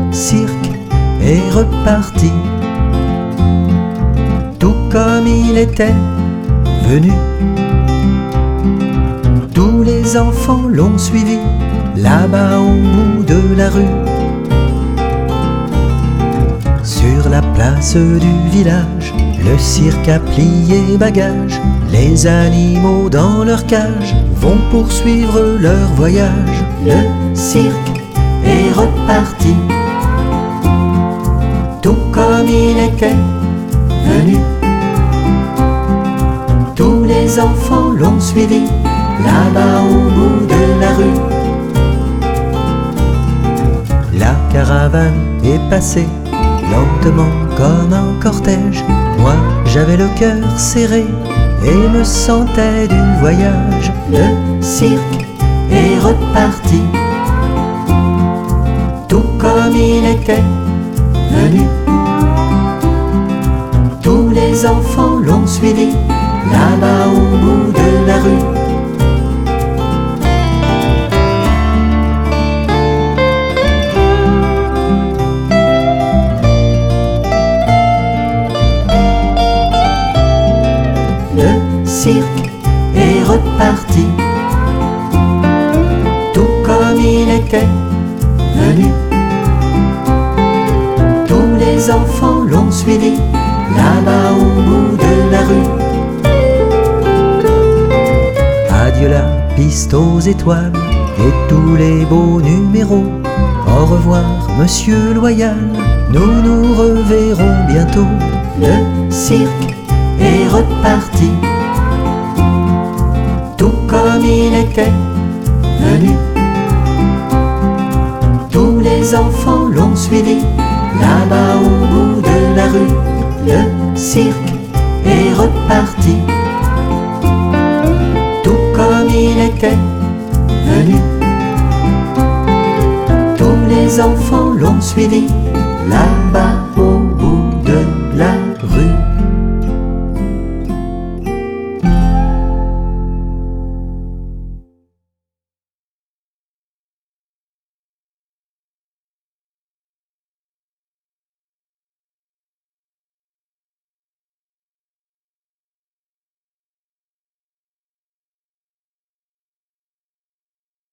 cirque est reparti, tout comme il était venu. Tous les enfants l'ont suivi, là-bas au bout de la rue. Sur la place du village, le cirque a plié bagages. Les animaux dans leur cage vont poursuivre leur voyage. Le cirque est reparti, tout comme il était venu. Tous les enfants l'ont suivi, là-bas au bout de la rue. La caravane est passée lentement comme un cortège. Moi j'avais le cœur serré et me sentais du voyage. Le cirque est reparti, tout comme il était venu. Tous les enfants l'ont suivi, là-bas au bout de la rue. Le cirque est reparti, tout comme il était venu. Tous les enfants l'ont suivi, là-bas au bout de la rue. Adieu la piste aux étoiles et tous les beaux numéros. Au revoir Monsieur Loyal, nous nous reverrons bientôt. Le cirque est reparti, tout comme il était venu. Tous les enfants l'ont suivi, là-bas au bout de la rue. Le cirque est reparti, tout comme il était venu. Tous les enfants l'ont suivi, là